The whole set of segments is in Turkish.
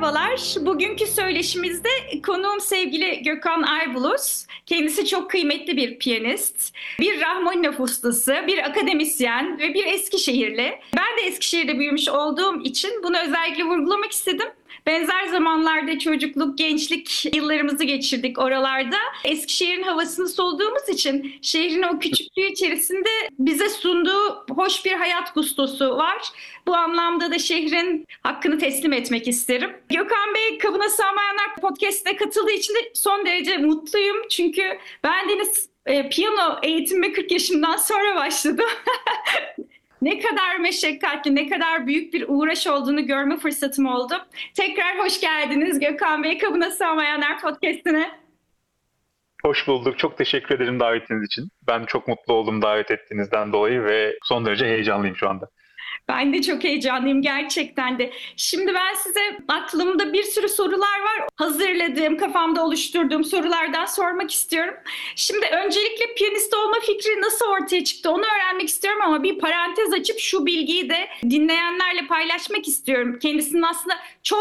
Merhabalar. Bugünkü söyleşimizde konuğum sevgili Gökhan Aybulus. Kendisi çok kıymetli bir piyanist, bir Rahmaninov ustası, bir akademisyen ve bir Eskişehirli. Ben de Eskişehir'de büyümüş olduğum için bunu özellikle vurgulamak istedim. Benzer zamanlarda çocukluk, gençlik yıllarımızı geçirdik oralarda. Eskişehir'in havasını soluduğumuz için şehrin o küçüklüğü içerisinde bize sunduğu hoş bir hayat gustosu var. Bu anlamda da şehrin hakkını teslim etmek isterim. Gökhan Bey, Kabına Sığmayanlar Podcast'ine katıldığı için de son derece mutluyum. Çünkü bendeniz piyano eğitimime 40 yaşımdan sonra başladım. Ne kadar meşakkatli, ne kadar büyük bir uğraş olduğunu görme fırsatım oldu. Tekrar hoş geldiniz Gökhan Bey, Kabına Sığmayanlar Podcast'ine. Hoş bulduk. Çok teşekkür ederim davetiniz için. Ben çok mutlu oldum davet ettiğinizden dolayı ve son derece heyecanlıyım şu anda. Ben de çok heyecanlıyım gerçekten de. Şimdi ben size aklımda bir sürü sorular var. Hazırladığım, kafamda oluşturduğum sorulardan sormak istiyorum. Şimdi öncelikle piyanist olma fikri nasıl ortaya çıktı onu öğrenmek istiyorum ama bir parantez açıp şu bilgiyi de dinleyenlerle paylaşmak istiyorum. Kendisinin aslında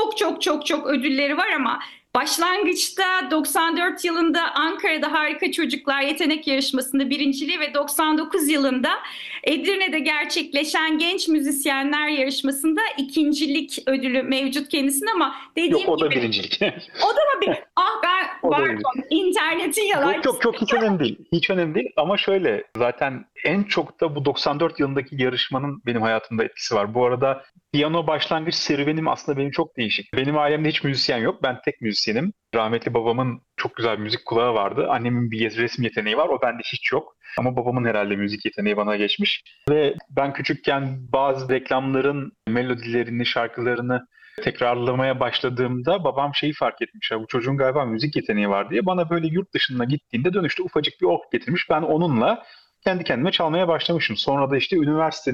çok ödülleri var ama başlangıçta 94 yılında Ankara'da Harika Çocuklar Yetenek Yarışması'nda birinciliği ve 99 yılında Edirne'de gerçekleşen Genç Müzisyenler Yarışması'nda ikincilik ödülü mevcut kendisine ama Yok, dediğim o da gibi birincilik. o da bir ben O da pardon birincilik. internetin Yok yalancısı. yok çok hiç önemli değil. Hiç önemli değil ama şöyle zaten en çok da bu 94 yılındaki yarışmanın benim hayatımda etkisi var. Bu arada piyano başlangıç serüvenim aslında benim çok değişik. Benim ailemde hiç müzisyen yok. Ben tek müzisyenim. Rahmetli babamın çok güzel bir müzik kulağı vardı. Annemin bir resim yeteneği var. O bende hiç yok. Ama babamın herhalde müzik yeteneği bana geçmiş. Ve ben küçükken bazı reklamların melodilerini, şarkılarını tekrarlamaya başladığımda babam şeyi fark etmiş. Ya, bu çocuğun galiba müzik yeteneği var diye. Bana böyle yurt dışına gittiğinde dönüşte ufacık bir org getirmiş. Ben onunla kendi kendime çalmaya başlamışım. Sonra da işte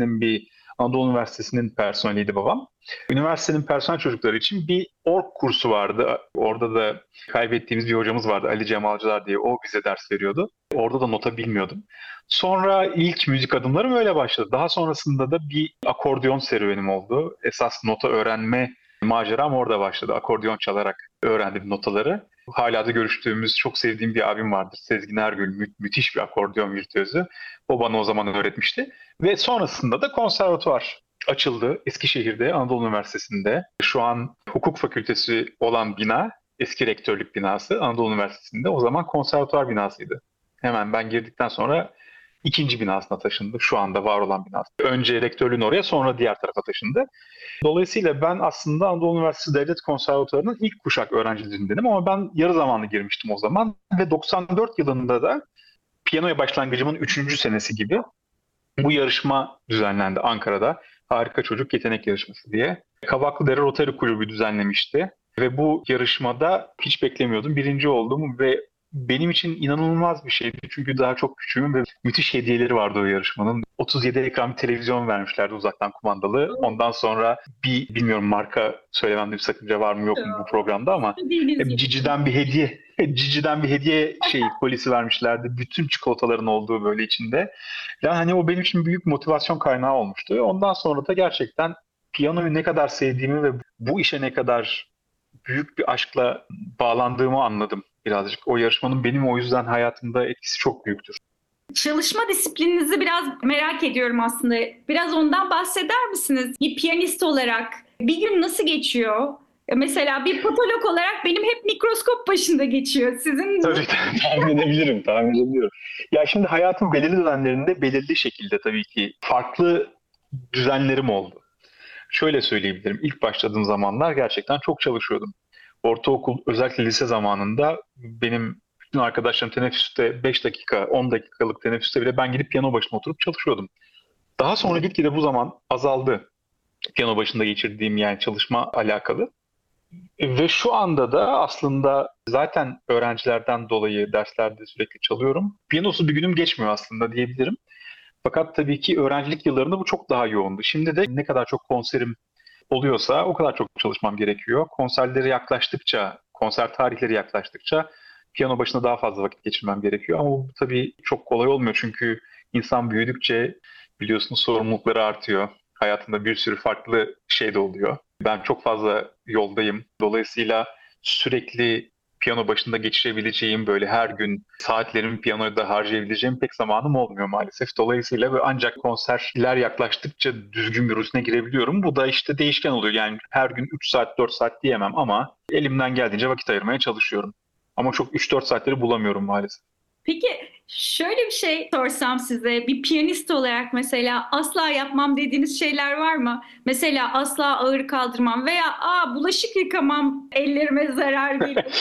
Anadolu Üniversitesi'nin personeliydi babam. Üniversitenin personel çocukları için bir org kursu vardı. Orada da kaybettiğimiz bir hocamız vardı, Ali Cemalcılar diye. O bize ders veriyordu. Orada da nota bilmiyordum. Sonra ilk müzik adımlarım öyle başladı. Daha sonrasında da bir akordeon serüvenim oldu. Esas nota öğrenme maceram orada başladı. Akordeon çalarak öğrendim notaları. Hala da görüştüğümüz, çok sevdiğim bir abim vardır. Sezgin Ergül, müthiş bir akordeon virtüözü. O bana o zaman öğretmişti. Ve sonrasında da konservatuvar açıldı Eskişehir'de, Anadolu Üniversitesi'nde. Şu an hukuk fakültesi olan bina, eski rektörlük binası Anadolu Üniversitesi'nde. O zaman konservatuvar binasıydı. Hemen ben girdikten sonra ikinci binasına taşındı. Şu anda var olan binası. Önce rektörlüğün oraya, sonra diğer tarafa taşındı. Dolayısıyla ben aslında Anadolu Üniversitesi Devlet Konservatuvarı'nın ilk kuşak öğrencilerindenim ama ben yarı zamanlı girmiştim o zaman ve 94 yılında da piyanoya başlangıcımın 3. senesi gibi bu yarışma düzenlendi Ankara'da. Harika Çocuk Yetenek Yarışması diye. Kabaklıdere Rotary Kulübü düzenlemişti ve bu yarışmada hiç beklemiyordum. Birinci oldum ve benim için inanılmaz bir şeydi. Çünkü daha çok küçüğüm ve müthiş hediyeleri vardı o yarışmanın. 37 ekran bir televizyon vermişlerdi uzaktan kumandalı. Ondan sonra bilmiyorum marka söylememde bir sakınca var mı yok mu bu programda ama Dediğiniz gibi. Cici'den bir hediye Cici'den bir hediye kolisi vermişlerdi. Bütün çikolataların olduğu böyle içinde. Yani hani o benim için büyük motivasyon kaynağı olmuştu. Ondan sonra da gerçekten piyanoyu ne kadar sevdiğimi ve bu işe ne kadar büyük bir aşkla bağlandığımı anladım birazcık. O yarışmanın benim o yüzden hayatımda etkisi çok büyüktür. Çalışma disiplininizi biraz merak ediyorum aslında. Biraz ondan bahseder misiniz? Bir piyanist olarak bir gün nasıl geçiyor? Mesela bir patolog olarak benim hep mikroskop başında geçiyor. Sizin Tabii tahmin edebiliyorum. Ya şimdi hayatın belirli dönemlerinde belirli şekilde tabii ki farklı düzenlerim oldu. Şöyle söyleyebilirim. İlk başladığım zamanlar gerçekten çok çalışıyordum. Ortaokul, özellikle lise zamanında benim bütün arkadaşlarım teneffüste 5 dakika, 10 dakikalık teneffüste bile ben gidip piyano başına oturup çalışıyordum. Daha sonra gitgide bu zaman azaldı. Piyano başında geçirdiğim yani çalışma alakalı. Ve şu anda da aslında zaten öğrencilerden dolayı derslerde sürekli çalıyorum. Piyanosuz bir günüm geçmiyor aslında diyebilirim. Fakat tabii ki öğrencilik yıllarında bu çok daha yoğundu. Şimdi de ne kadar çok konserim oluyorsa o kadar çok çalışmam gerekiyor. Konser tarihleri yaklaştıkça piyano başında daha fazla vakit geçirmem gerekiyor. Ama bu tabii çok kolay olmuyor çünkü insan büyüdükçe biliyorsunuz sorumlulukları artıyor. Hayatında bir sürü farklı şey de oluyor. Ben çok fazla yoldayım. Dolayısıyla sürekli piyano başında geçirebileceğim, böyle her gün saatlerimi piyanoda harcayabileceğim pek zamanım olmuyor maalesef. Dolayısıyla böyle ancak konserler yaklaştıkça düzgün bir rutine girebiliyorum. Bu da işte değişken oluyor. Yani her gün 3 saat, 4 saat diyemem ama elimden geldiğince vakit ayırmaya çalışıyorum. Ama çok 3-4 saatleri bulamıyorum maalesef. Peki şöyle bir şey sorsam size, bir piyanist olarak mesela asla yapmam dediğiniz şeyler var mı? Mesela asla ağır kaldırmam veya bulaşık yıkamam, ellerime zarar gelir.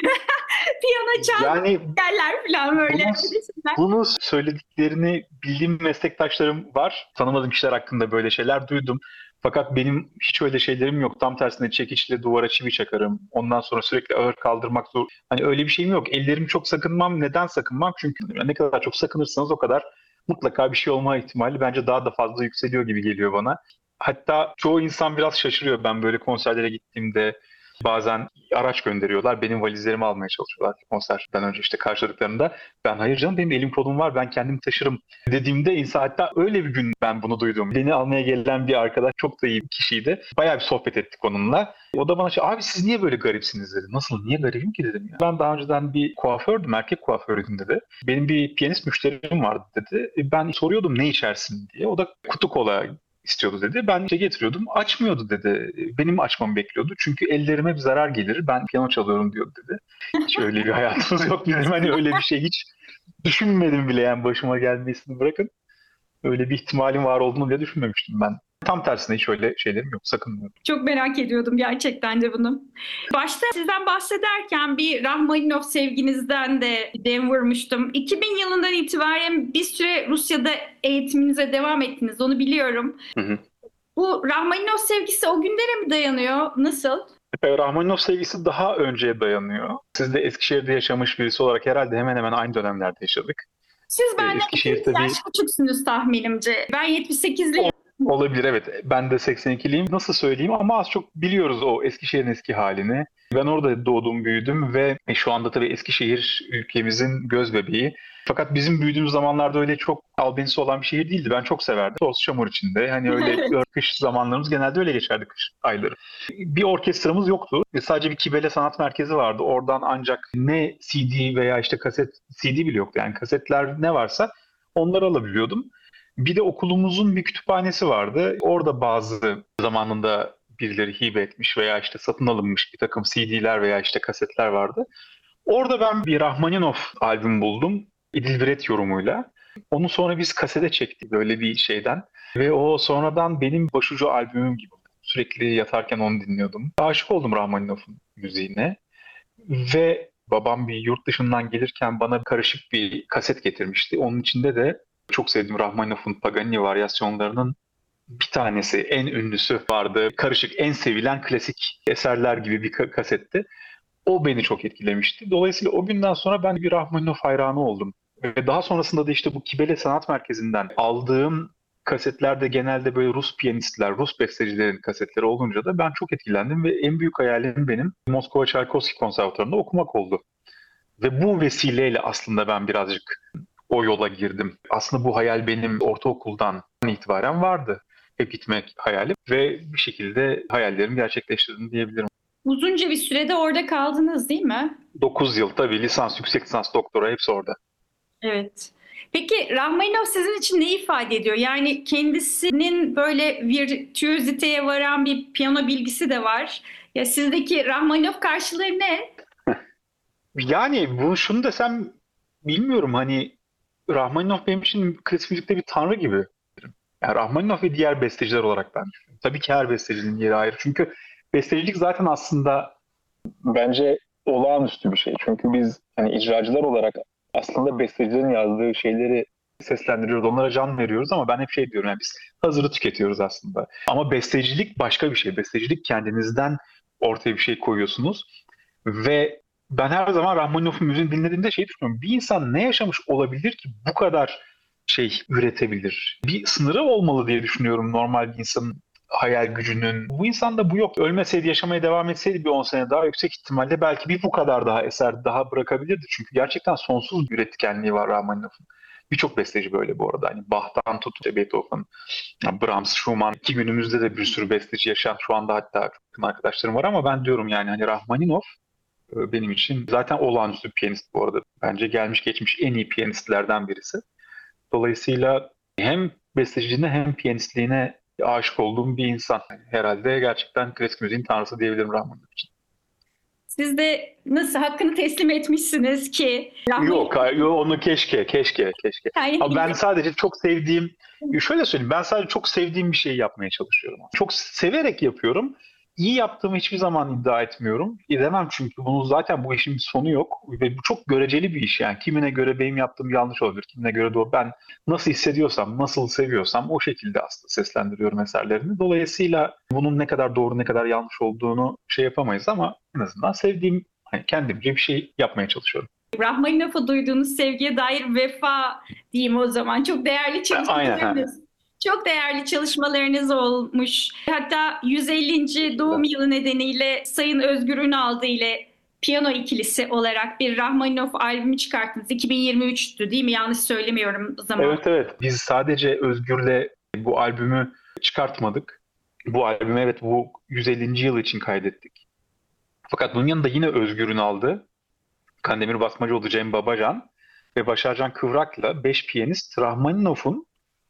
Piyano çalmak Yani yerler falan böyle. Bunu, Öyle şeyler. bunu söylediklerini bildiğim meslektaşlarım var. Tanımadığım kişiler hakkında böyle şeyler duydum. Fakat benim hiç öyle şeylerim yok. Tam tersine çekiçle duvara çivi çakarım. Ondan sonra sürekli ağır kaldırmak zor. Hani öyle bir şeyim yok. Ellerimi çok sakınmam. Neden sakınmam? Çünkü ne kadar çok sakınırsanız o kadar mutlaka bir şey olma ihtimali bence daha da fazla yükseliyor gibi geliyor bana. Hatta çoğu insan biraz şaşırıyor. Ben böyle konserlere gittiğimde bazen araç gönderiyorlar. Benim valizlerimi almaya çalışıyorlar konserden önce işte karşıladıklarında. Ben hayır canım benim elim kolum var ben kendim taşırım dediğimde insan hatta öyle bir gün ben bunu duydum. Beni almaya gelen bir arkadaş çok da iyi bir kişiydi. Bayağı bir sohbet ettik onunla. O da bana abi siz niye böyle garipsiniz dedi. Nasıl niye garibim ki dedim ya. Ben daha önceden bir kuafördüm erkek kuaförüydüm dedi. Benim bir piyanist müşterim vardı dedi. Ben soruyordum ne içersin diye. O da kutu kola istiyordu dedi. Ben işte getiriyordum. Açmıyordu dedi. Benim açmamı bekliyordu. Çünkü ellerime bir zarar gelir. Ben piyano çalıyorum diyordu dedi. Hiç öyle bir hayatımız yok bizim. Hani öyle bir şey hiç düşünmedim bile yani başıma gelmesini bırakın. Öyle bir ihtimalin var olduğunu bile düşünmemiştim ben. Tam tersine hiç öyle şeylerim yok. Sakınmıyorum. Çok merak ediyordum gerçekten de bunu. Başta sizden bahsederken bir Rahmaninov sevginizden de dem vurmuştum. 2000 yılından itibaren bir süre Rusya'da eğitiminize devam ettiniz, onu biliyorum. Hı hı. Bu Rahmaninov sevgisi o günlere mi dayanıyor? Nasıl? Rahmaninov sevgisi daha önceye dayanıyor. Siz de Eskişehir'de yaşamış birisi olarak herhalde hemen hemen aynı dönemlerde yaşadık. Siz benden Eskişehir 2 yaş tabii küçüksünüz tahminimce. Ben 78'liyim. olabilir evet. Ben de 82'liyim. Nasıl söyleyeyim ama az çok biliyoruz o Eskişehir'in eski halini. Ben orada doğdum, büyüdüm ve şu anda tabii Eskişehir ülkemizin göz bebeği. Fakat bizim büyüdüğümüz zamanlarda öyle çok albenisi olan bir şehir değildi. Ben çok severdim. Toz çamur içinde. Hani öyle Evet. kış zamanlarımız genelde öyle geçerdi kış ayları. Bir orkestramız yoktu. Sadece bir Kibele Sanat Merkezi vardı. Oradan ancak ne CD veya işte kaset, CD bile yoktu. Yani kasetler ne varsa onları alabiliyordum. Bir de okulumuzun bir kütüphanesi vardı. Orada bazı zamanında birileri hibe etmiş veya işte satın alınmış bir takım CD'ler veya işte kasetler vardı. Orada ben bir Rahmaninov albüm buldum. İdil yorumuyla. Onu sonra biz kasete çektik böyle bir şeyden. Ve o sonradan benim başucu albümüm gibi. Sürekli yatarken onu dinliyordum. Aşık oldum Rahmaninov'un müziğine. Ve babam bir yurt dışından gelirken bana karışık bir kaset getirmişti. Onun içinde de çok sevdiğim Rahmaninov'un Paganini varyasyonlarının bir tanesi, en ünlüsü vardı. Karışık, en sevilen klasik eserler gibi bir kasetti. O beni çok etkilemişti. Dolayısıyla o günden sonra ben bir Rahmaninov hayranı oldum. Ve daha sonrasında da işte bu Kibele Sanat Merkezi'nden aldığım kasetlerde genelde böyle Rus piyanistler, Rus bestecilerin kasetleri olunca da ben çok etkilendim ve en büyük hayalim benim Moskova Çaykovski Konservatuvarı'nda okumak oldu. Ve bu vesileyle aslında ben birazcık o yola girdim. Aslında bu hayal benim ortaokuldan itibaren vardı. Hep gitmek hayalim ve bir şekilde hayallerimi gerçekleştirdim diyebilirim. Uzunca bir sürede orada kaldınız, değil mi? 9 yıl tabii lisans, yüksek lisans, doktora hepsi orada. Evet. Peki Rahmaninov sizin için ne ifade ediyor? Yani kendisinin böyle virtüöziteye varan bir piyano bilgisi de var. Ya sizdeki Rahmaninov karşılığı ne? Yani bunu şunu desem bilmiyorum hani Rahmaninov benim için klasik müzikte bir tanrı gibi. Yani Rahmaninov ve diğer besteciler olarak ben düşünüyorum. Tabii ki her bestecinin yeri ayrı. Çünkü bestecilik zaten aslında bence olağanüstü bir şey. Çünkü biz hani icracılar olarak aslında bestecilerin yazdığı şeyleri seslendiriyoruz, onlara can veriyoruz ama ben hep şey diyorum yani biz hazırı tüketiyoruz aslında. Ama bestecilik başka bir şey. Bestecilik kendinizden ortaya bir şey koyuyorsunuz ve ben her zaman Rahmaninov'un müziğini dinlediğimde şey düşünüyorum. Bir insan ne yaşamış olabilir ki bu kadar şey üretebilir? Bir sınırı olmalı diye düşünüyorum normal bir insanın hayal gücünün. Bu insanda bu yok. Ölmeseydi, yaşamaya devam etseydi bir 10 sene daha yüksek ihtimalle belki bir bu kadar daha eser daha bırakabilirdi. Çünkü gerçekten sonsuz bir üretkenliği var Rahmaninov'un. Birçok besteci böyle bu arada. Hani Bach'tan tut işte Beethoven, Brahms, Schumann ki günümüzde de bir sürü besteci yaşayan şu anda hatta çok yakın arkadaşlarım var ama ben diyorum yani hani Rahmaninov benim için zaten olağanüstü bir piyanist bu arada. Bence gelmiş geçmiş en iyi piyanistlerden birisi. Dolayısıyla hem besteciliğine hem piyanistliğine aşık olduğum bir insan. Herhalde gerçekten klasik müziğin tanrısı diyebilirim Rahmaninov için. Siz de nasıl hakkını teslim etmişsiniz ki Yok, Rahmaninov yok onu keşke. Ama hikaye. ben sadece çok sevdiğim, şöyle söyleyeyim, ben sadece çok sevdiğim bir şeyi yapmaya çalışıyorum. Çok severek yapıyorum. İyi yaptığımı hiçbir zaman iddia etmiyorum. Edemem çünkü bunu zaten bu işin bir sonu yok. Ve bu çok göreceli bir iş yani. Kimine göre benim yaptığım yanlış olabilir, kimine göre doğru. Ben nasıl hissediyorsam, nasıl seviyorsam o şekilde aslında seslendiriyorum eserlerimi. Dolayısıyla bunun ne kadar doğru, ne kadar yanlış olduğunu şey yapamayız ama en azından sevdiğim, hani kendimce bir şey yapmaya çalışıyorum. Rahmaninov'a duyduğunuz sevgiye dair vefa diyeyim o zaman. Çok değerli Aynen. Ha. çalışmalarınız. Çok değerli çalışmalarınız olmuş. Hatta 150. doğum yılı nedeniyle Sayın Özgür Ünaldı ile piyano ikilisi olarak bir Rahmaninov albümü çıkarttınız. 2023'tü değil mi? Yanlış söylemiyorum zaman. Evet. Biz sadece Özgür'le bu albümü çıkartmadık. Bu albümü evet bu 150. yıl için kaydettik. Fakat bunun yanında yine Özgür'ün aldığı Kandemir Basmacıoğlu, Cem Babacan ve Başarcan Kıvrak'la 5 piyanist Rahmaninov'un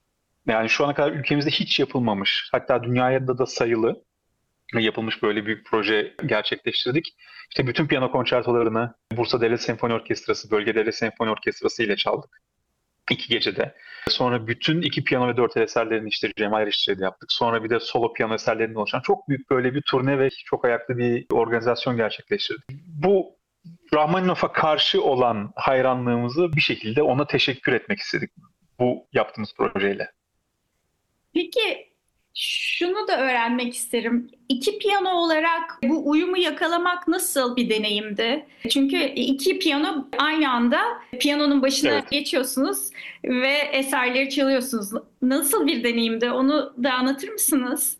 yani şu ana kadar ülkemizde hiç yapılmamış, hatta dünyada da sayılı yapılmış böyle büyük proje gerçekleştirdik. İşte bütün piyano konçertolarını Bursa Devlet Senfoni Orkestrası, Bölge Devlet Senfoni Orkestrası ile çaldık. 2 gecede. Sonra bütün iki piyano ve dört el eserlerini işte Cemal Erişçi'yle yaptık. Sonra bir de solo piyano eserlerinden oluşan çok büyük böyle bir turne ve çok ayaklı bir organizasyon gerçekleştirdik. Bu Rahmaninov'a karşı olan hayranlığımızı bir şekilde ona teşekkür etmek istedik bu yaptığımız projeyle. Peki şunu da öğrenmek isterim. İki piyano olarak bu uyumu yakalamak nasıl bir deneyimdi? Çünkü iki piyano aynı anda piyanonun başına Evet. geçiyorsunuz ve eserleri çalıyorsunuz. Nasıl bir deneyimdi? Onu da anlatır mısınız?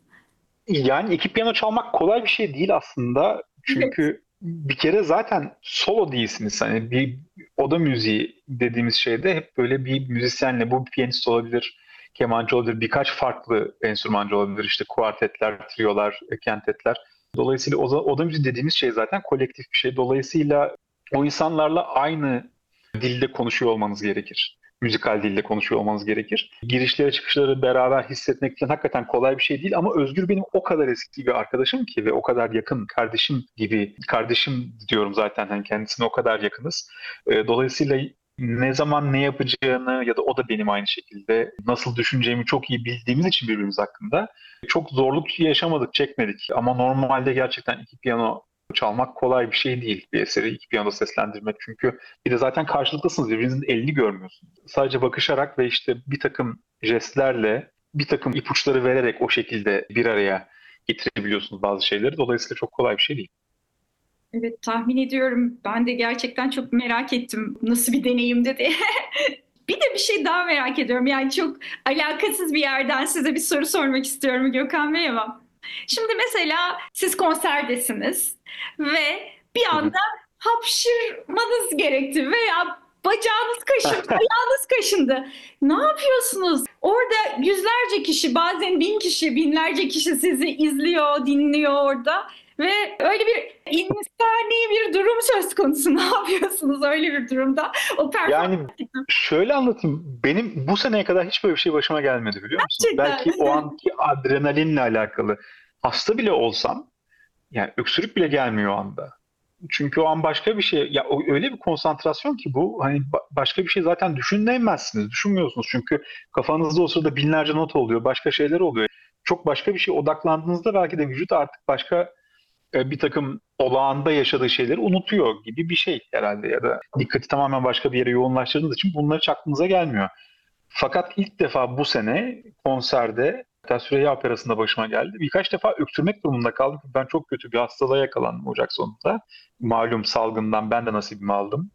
Yani iki piyano çalmak kolay bir şey değil aslında. Evet. Çünkü bir kere zaten solo değilsiniz. Hani bir oda müziği dediğimiz şeyde hep böyle bir müzisyenle, bu bir piyanist olabilir, kemancı olabilir, birkaç farklı enstrümancı olabilir. İşte kuartetler, triolar, kentetler. Dolayısıyla oda müziği dediğimiz şey zaten kolektif bir şey. Dolayısıyla o insanlarla aynı dilde konuşuyor olmanız gerekir. Müzikal dilde konuşuyor olmanız gerekir. Girişleri çıkışları beraber hissetmek falan hakikaten kolay bir şey değil ama Özgür benim o kadar eski bir arkadaşım ki ve o kadar yakın kardeşim gibi, kardeşim diyorum zaten hani kendisine o kadar yakınız. Dolayısıyla ne zaman ne yapacağını ya da o da benim aynı şekilde nasıl düşüneceğimi çok iyi bildiğimiz için birbirimiz hakkında çok zorluk yaşamadık, çekmedik. Ama normalde gerçekten iki piyano çalmak kolay bir şey değil. Bir eseri iki piyanoda seslendirmek. Çünkü bir de zaten karşılıklısınız. Birbirinizin elini görmüyorsunuz. Sadece bakışarak ve işte bir takım jestlerle, bir takım ipuçları vererek o şekilde bir araya getirebiliyorsunuz bazı şeyleri. Dolayısıyla çok kolay bir şey değil. Evet, tahmin ediyorum. Ben de gerçekten çok merak ettim nasıl bir deneyimdi diye. Bir de bir şey daha merak ediyorum. Yani çok alakasız bir yerden size bir soru sormak istiyorum Gökhan Bey ama. Şimdi mesela siz konserdesiniz ve bir Hı hı. anda hapşırmanız gerekti veya bacağınız kaşındı, ayağınız kaşındı. Ne yapıyorsunuz? Orada yüzlerce kişi, bazen 1000 kişi, binlerce kişi sizi izliyor, dinliyor orada. Ve öyle bir insani bir durum söz konusu. Ne yapıyorsunuz öyle bir durumda? O performans Yani şöyle anlatayım. Benim bu seneye kadar hiç böyle bir şey başıma gelmedi biliyor musunuz? gerçekten. Belki o anki adrenalinle alakalı. Hasta bile olsam yani öksürük bile gelmiyor o anda. Çünkü o an başka bir şey ya öyle bir konsantrasyon ki bu hani başka bir şey zaten düşünemezsiniz, düşünmüyorsunuz çünkü kafanızda o sırada binlerce not oluyor, başka şeyler oluyor. Çok başka bir şey odaklandığınızda belki de vücut artık başka bir takım olağanda yaşadığı şeyleri unutuyor gibi bir şey herhalde ya da dikkati tamamen başka bir yere yoğunlaştırdığınız için bunlar hiç aklınıza gelmiyor. Fakat ilk defa bu sene konserde hatta Süreyya Operası'nda başıma geldi. Birkaç defa öksürmek durumunda kaldım. Ben çok kötü bir hastalığa yakalandım Ocak sonunda. Malum salgından ben de nasibimi aldım.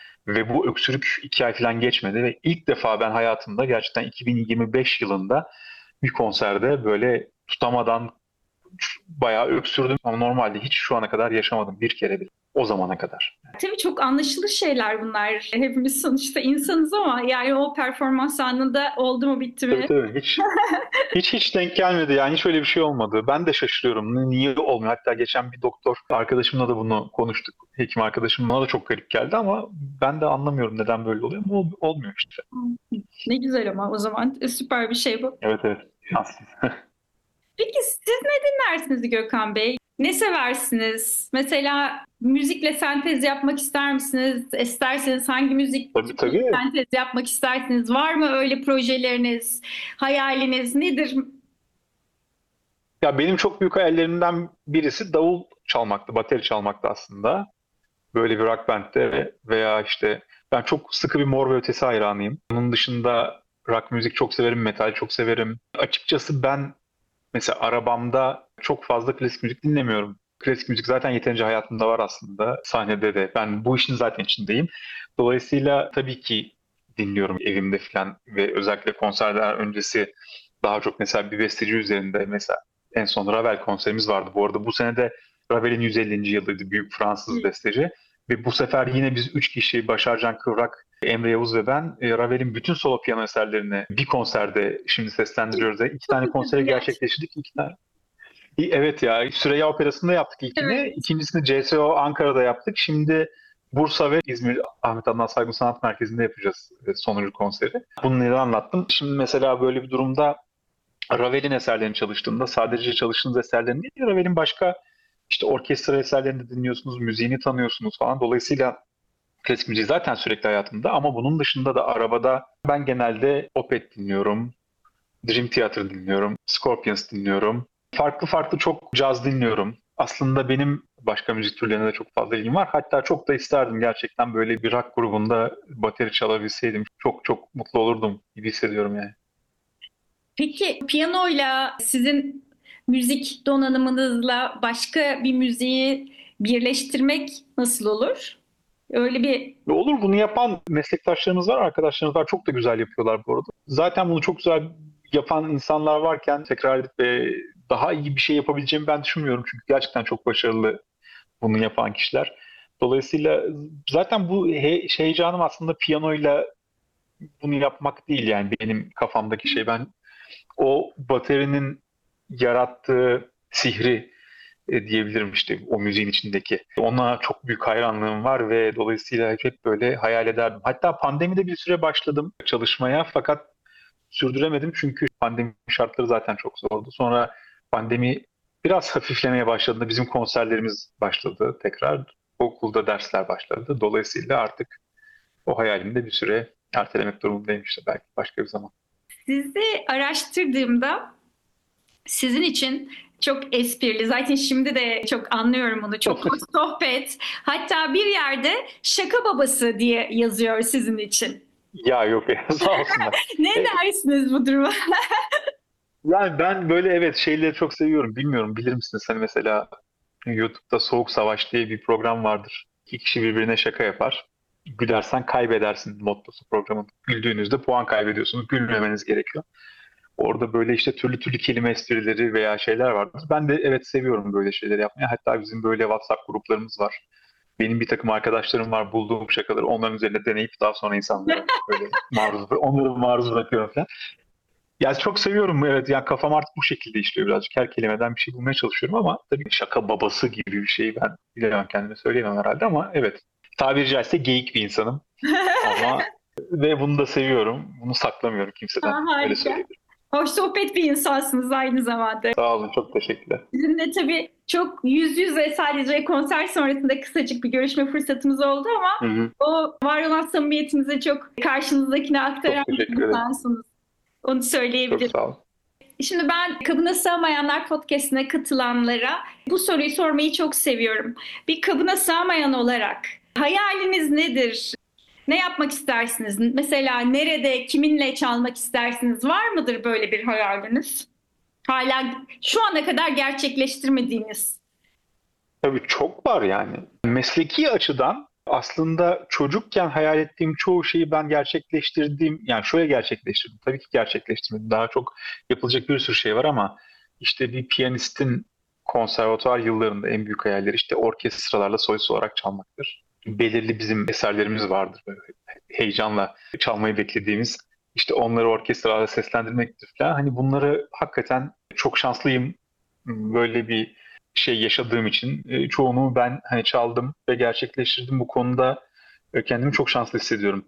Ve bu öksürük 2 ay falan geçmedi. Ve ilk defa ben hayatımda gerçekten 2025 yılında bir konserde böyle tutamadan bayağı öksürdüm ama normalde hiç şu ana kadar yaşamadım bir kere bile. O zamana kadar. Tabii çok anlaşılır şeyler bunlar. Hepimiz sonuçta insanız ama yani o performans anında oldu mu bitti Tabii mi? tabii hiç denk gelmedi yani hiç öyle bir şey olmadı. Ben de şaşırıyorum niye olmuyor. Hatta geçen bir doktor arkadaşımla da bunu konuştuk. Hekim arkadaşımla da çok garip geldi ama ben de anlamıyorum neden böyle oluyor ama olmuyor işte. Ne güzel ama o zaman süper bir şey bu. Evet evet. Şanslıyız. Peki siz ne dinlersiniz Gökhan Bey? Ne seversiniz? Mesela müzikle sentez yapmak ister misiniz? İsterseniz hangi müzik Tabii türüyle tabii. sentez yapmak istersiniz? Var mı öyle projeleriniz? Hayaliniz nedir? Ya benim çok büyük hayallerimden birisi davul çalmaktı, bateri çalmaktı aslında. Böyle bir rock band'de veya işte ben çok sıkı bir Mor ve Ötesi hayranıyım. Onun dışında rock müzik çok severim, metal çok severim. Açıkçası ben mesela arabamda çok fazla klasik müzik dinlemiyorum. Klasik müzik zaten yeterince hayatımda var aslında. Sahnede de. Ben bu işin zaten içindeyim. Dolayısıyla tabii ki dinliyorum evimde falan ve özellikle konserler öncesi daha çok mesela bir besteci üzerinde mesela en son Ravel konserimiz vardı. Bu arada bu sene de Ravel'in 150. yılıydı. Büyük Fransız besteci. Ve bu sefer yine biz 3 kişi Başarcan Kıvrak, Emre Yavuz ve ben Ravel'in bütün solo piyano eserlerini bir konserde şimdi seslendiriyoruz. 2 tane konsere Gerçekten. gerçekleştirdik. 2 tane. Evet ya Süreyya Operası'nda yaptık ilkini. Evet. İkincisini CSO Ankara'da yaptık. Şimdi Bursa ve İzmir Ahmet Adnan Saygun Sanat Merkezi'nde yapacağız sonuncu konseri. Bunu neden anlattım? Şimdi mesela böyle bir durumda Ravel'in eserlerini çalıştığımda sadece çalıştığınız eserlerini değil, Ravel'in başka işte orkestra eserlerini de dinliyorsunuz, müziğini tanıyorsunuz falan. Dolayısıyla klasik müziği zaten sürekli hayatımda ama bunun dışında da arabada ben genelde Opeth dinliyorum, Dream Theater dinliyorum, Scorpions dinliyorum. Farklı farklı çok caz dinliyorum. Aslında benim başka müzik türlerine de çok fazla ilgim var. Hatta çok da isterdim gerçekten böyle bir rock grubunda bateri çalabilseydim. Çok çok mutlu olurdum gibi hissediyorum yani. Peki piyanoyla sizin müzik donanımınızla başka bir müziği birleştirmek nasıl olur? Öyle bir Ve olur bunu yapan meslektaşlarımız var, arkadaşlarımız var. Çok da güzel yapıyorlar bu arada. Zaten bunu çok güzel yapan insanlar varken tekrar edip daha iyi bir şey yapabileceğimi ben düşünmüyorum. Çünkü gerçekten çok başarılı bunu yapan kişiler. Dolayısıyla zaten bu heyecanım aslında piyanoyla bunu yapmak değil yani benim kafamdaki şey. Ben o baterinin yarattığı sihri diyebilirim işte o müziğin içindeki. Ona çok büyük hayranlığım var ve dolayısıyla hep böyle hayal ederdim. Hatta pandemide bir süre başladım çalışmaya fakat sürdüremedim çünkü pandemi şartları zaten çok zordu. Sonra pandemi biraz hafiflemeye başladığında bizim konserlerimiz başladı tekrar. Okulda dersler başladı. Dolayısıyla artık o hayalimi de bir süre ertelemek durumundayım işte belki başka bir zaman. sizi araştırdığımda sizin için çok esprili. Zaten şimdi de çok anlıyorum onu. Çok hoş sohbet. Hatta bir yerde şaka babası diye yazıyor sizin için. Ya yok ya sağ olsunlar. Ne E, dersiniz bu duruma? Yani ben böyle evet şeyleri çok seviyorum. Bilmiyorum bilir misiniz? Hani mesela YouTube'da Soğuk Savaş diye bir program vardır. 2 kişi birbirine şaka yapar. Gülersen kaybedersin mottosu programın. Güldüğünüzde puan kaybediyorsunuz. Gülmemeniz gerekiyor. Orada böyle işte türlü türlü kelime esprileri veya şeyler vardır. Ben de evet seviyorum böyle şeyleri yapmayı. Hatta bizim böyle WhatsApp gruplarımız var. Benim bir takım arkadaşlarım var bulduğum şakaları onların üzerine deneyip daha sonra insanlara böyle onları maruz bırakıyorum falan. Ya çok seviyorum evet yani kafam artık bu şekilde işliyor birazcık. Her kelimeden bir şey bulmaya çalışıyorum ama tabii şaka babası gibi bir şeyi ben bilemem kendime söyleyemem herhalde ama evet. Tabiri caizse geyik bir insanım ama ve bunu da seviyorum. Bunu saklamıyorum kimseden. Aa, Öyle harika. söyleyebilirim. Hoş sohbet bir insansınız aynı zamanda. Sağ olun çok teşekkürler. Sizinle tabii çok yüz yüze sadece konser sonrasında kısacık bir görüşme fırsatımız oldu ama Hı hı. o var olan samimiyetinizi çok karşınızdakine aktaran Çok bir teşekkür ederim. insansınız. Onu Çok söyleyebilirim. sağ olun. Şimdi ben Kabına Sığmayanlar podcastine katılanlara bu soruyu sormayı çok seviyorum. Bir kabına sığmayan olarak hayaliniz nedir? Ne yapmak istersiniz? Mesela nerede, kiminle çalmak istersiniz? Var mıdır böyle bir hayaliniz? Hala şu ana kadar gerçekleştirmediğiniz. Tabii çok var yani. Mesleki açıdan aslında çocukken hayal ettiğim çoğu şeyi ben gerçekleştirdim. Yani şöyle gerçekleştirdim. Tabii ki gerçekleştirmedim. Daha çok yapılacak bir sürü şey var ama işte bir piyanistin konservatuvar yıllarında en büyük hayalleri işte orkestralarla solist olarak çalmaktır. Belirli bizim eserlerimiz vardır böyle heyecanla çalmayı beklediğimiz. İşte onları orkestralarla seslendirmektir falan. Hani bunları hakikaten çok şanslıyım böyle bir şey yaşadığım için. Çoğunu ben hani çaldım ve gerçekleştirdim. Bu konuda kendimi çok şanslı hissediyorum.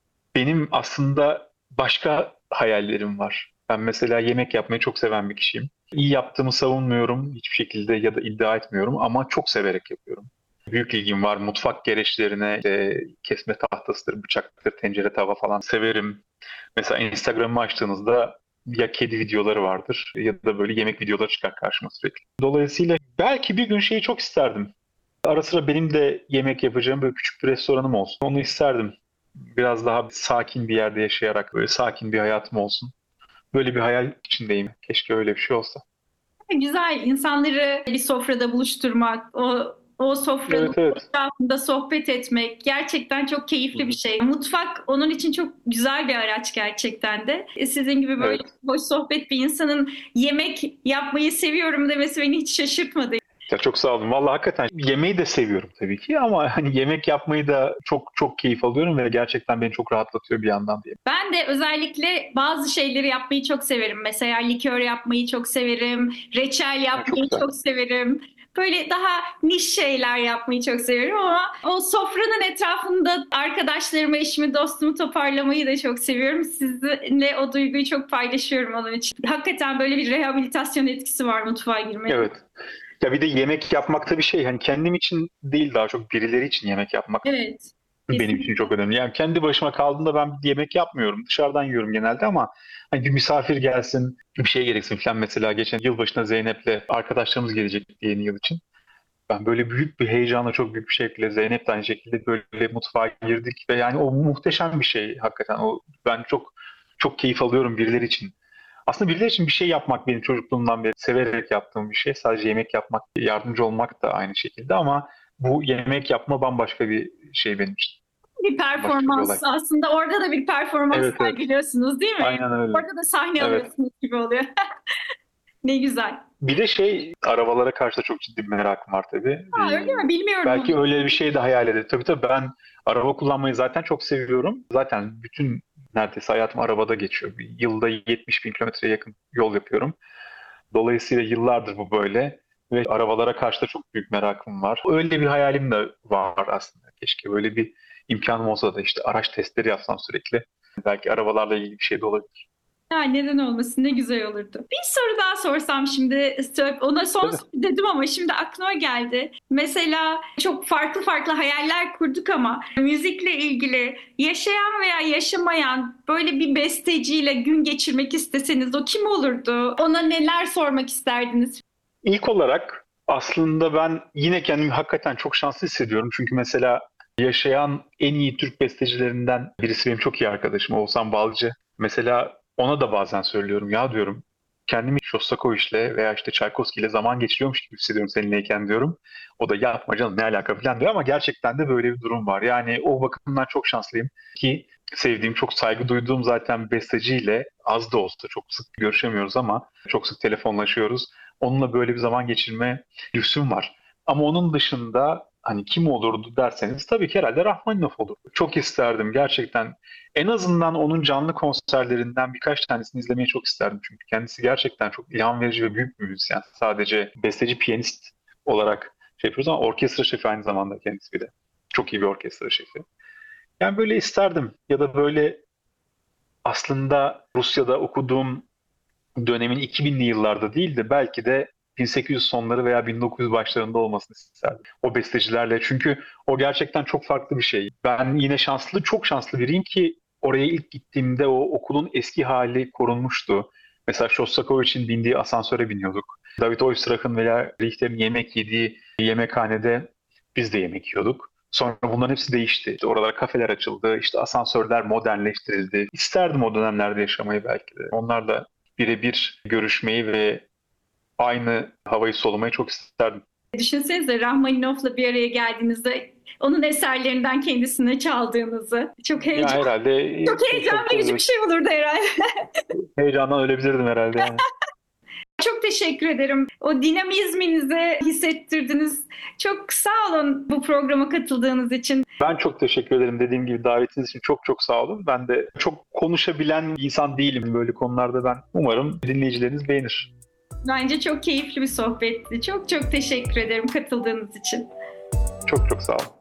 Benim aslında başka hayallerim var. Ben mesela yemek yapmayı çok seven bir kişiyim. İyi yaptığımı savunmuyorum hiçbir şekilde ya da iddia etmiyorum ama çok severek yapıyorum. Büyük ilgim var mutfak gereçlerine, işte kesme tahtasıdır, bıçaktır, tencere, tava falan severim. Mesela Instagram'ı açtığınızda ya kedi videoları vardır ya da böyle yemek videoları çıkar karşıma sürekli. Dolayısıyla belki bir gün şeyi çok isterdim. Ara sıra benim de yemek yapacağım böyle küçük bir restoranım olsun. Onu isterdim. Biraz daha sakin bir yerde yaşayarak böyle sakin bir hayatım olsun. Böyle bir hayal içindeyim. Keşke öyle bir şey olsa. Güzel insanları bir sofrada buluşturmak, o sofranın Evet, evet. etrafında sohbet etmek gerçekten çok Hı keyifli bir hı. şey. Mutfak onun için çok güzel bir araç gerçekten de. Sizin gibi böyle Evet. hoş sohbet bir insanın yemek yapmayı seviyorum demesi beni hiç şaşırtmadı. Ya çok sağ olun. Vallahi hakikaten yemeği de seviyorum tabii ki ama hani yemek yapmayı da çok çok keyif alıyorum ve gerçekten beni çok rahatlatıyor bir yandan diye. Ben de özellikle bazı şeyleri yapmayı çok severim. Mesela likör yapmayı çok severim, reçel Ya çok yapmayı güzel. çok severim. Böyle daha niş şeyler yapmayı çok severim ama o sofranın etrafında arkadaşlarımı, eşimi, dostumu toparlamayı da çok seviyorum. Sizinle o duyguyu çok paylaşıyorum onun için. Hakikaten böyle bir rehabilitasyon etkisi var mutfağa girmenin. Evet. Ya bir de yemek yapmakta bir şey hani kendim için değil daha çok birileri için yemek yapmak Evet, benim için kesinlikle. çok önemli. Yani kendi başıma kaldığımda ben yemek yapmıyorum. Dışarıdan yiyorum genelde ama hani bir misafir gelsin, bir şey gereksin falan. Mesela geçen yılbaşına Zeynep'le arkadaşlarımız gelecek yeni yıl için. Ben böyle büyük bir heyecanla, çok büyük bir şekilde Zeynep de aynı şekilde böyle mutfağa girdik ve yani o muhteşem bir şey hakikaten. O ben çok çok keyif alıyorum birileri için. Aslında birileri için bir şey yapmak benim çocukluğumdan beri severek yaptığım bir şey. Sadece yemek yapmak, yardımcı olmak da aynı şekilde ama bu yemek yapma bambaşka bir şey benim için. Bir Başka bir olay. performans aslında orada da bir performans Evet, evet. sergiliyorsunuz değil mi? Aynen öyle. Orada da sahne Evet. alıyorsunuz gibi oluyor. Ne güzel. Bir de şey arabalara karşı da çok ciddi bir merakım var tabii. Ha, öyle mi? Bilmiyorum Belki onu. öyle bir şey de hayal ederim. Tabii ben araba kullanmayı zaten çok seviyorum. Zaten bütün neredeyse hayatım arabada geçiyor. Bir yılda 70 bin kilometreye yakın yol yapıyorum. Dolayısıyla yıllardır bu böyle. Ve arabalara karşı da çok büyük merakım var. Öyle bir hayalim de var aslında. Keşke böyle bir imkanım olsa da işte araç testleri yapsam sürekli. Belki arabalarla ilgili bir şey de olabilir. Ya neden olmasın ne güzel olurdu. Bir soru daha sorsam şimdi ona son Tabii. soru dedim ama şimdi aklıma geldi. Mesela çok farklı farklı hayaller kurduk ama müzikle ilgili yaşayan veya yaşamayan böyle bir besteciyle gün geçirmek isteseniz o kim olurdu? Ona neler sormak isterdiniz? İlk olarak aslında ben yine kendimi hakikaten çok şanslı hissediyorum. Çünkü mesela yaşayan en iyi Türk bestecilerinden birisi benim çok iyi arkadaşım Oğuzhan Balcı. Mesela ona da bazen söylüyorum ya diyorum kendimi Shostakovich'le veya işte Tchaikovsky'le zaman geçiriyormuş gibi hissediyorum seninleyken diyorum. O da yapma canım ne alaka falan diyor ama gerçekten de böyle bir durum var. Yani o bakımdan çok şanslıyım ki sevdiğim, çok saygı duyduğum zaten bir besteciyle az da olsa çok sık görüşemiyoruz ama çok sık telefonlaşıyoruz. Onunla böyle bir zaman geçirme lüksüm var. Ama onun dışında hani kim olurdu derseniz tabii ki herhalde Rahmaninov olurdu. Çok isterdim gerçekten. En azından onun canlı konserlerinden birkaç tanesini izlemeyi çok isterdim. Çünkü kendisi gerçekten çok ilham verici ve büyük bir müzisyen. Sadece besteci, piyanist olarak şey yapıyoruz ama orkestra şefi aynı zamanda kendisi bir de. Çok iyi bir orkestra şefi. Yani böyle isterdim ya da böyle aslında Rusya'da okuduğum dönemin 2000'li yıllarda değil de belki de 1800 sonları veya 1900 başlarında olmasını isterdim. O bestecilerle. Çünkü o gerçekten çok farklı bir şey. Ben yine şanslı, çok şanslı biriyim ki oraya ilk gittiğimde o okulun eski hali korunmuştu. Mesela Shostakovich'in bindiği asansöre biniyorduk. David Oistrak'ın veya Richter'in yemek yediği yemekhanede biz de yemek yiyorduk. Sonra bunların hepsi değişti. İşte oralara kafeler açıldı, işte asansörler modernleştirildi. İsterdim o dönemlerde yaşamayı belki de. Onlar da birebir görüşmeyi ve aynı havayı solumayı çok isterdim. Düşünsenize Rahmaninov'la bir araya geldiğinizde onun eserlerinden kendisine çaldığınızı. Ya herhalde Çok heyecan tabii, verici bir tabii. şey olurdu herhalde. Heyecandan ölebilirdim herhalde yani. Çok teşekkür teşekkür ederim. O dinamizminizi hissettirdiniz. Çok sağ olun bu programa katıldığınız için. Ben çok teşekkür ederim. Dediğim gibi davetiniz için çok çok sağ olun. Ben de çok konuşabilen bir insan değilim böyle konularda. Ben umarım dinleyicileriniz beğenir. Bence çok keyifli bir sohbetti. Çok çok teşekkür ederim katıldığınız için. Çok çok sağ olun.